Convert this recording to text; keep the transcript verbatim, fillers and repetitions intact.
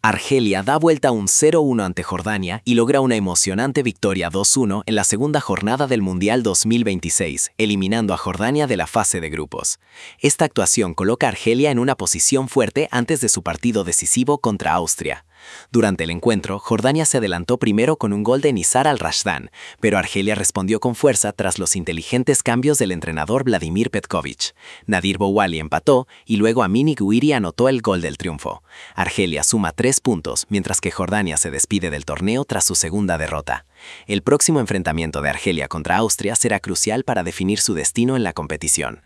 Argelia da vuelta un cero uno ante Jordania y logra una emocionante victoria dos uno en la segunda jornada del Mundial dos mil veintiséis, eliminando a Jordania de la fase de grupos. Esta actuación coloca a Argelia en una posición fuerte antes de su partido decisivo contra Austria. Durante el encuentro, Jordania se adelantó primero con un gol de Nizar al-Rashdan, pero Argelia respondió con fuerza tras los inteligentes cambios del entrenador Vladimir Petkovic. Nadir Bouali empató y luego Amini Gouiri anotó el gol del triunfo. Argelia suma tres puntos, mientras que Jordania se despide del torneo tras su segunda derrota. El próximo enfrentamiento de Argelia contra Austria será crucial para definir su destino en la competición.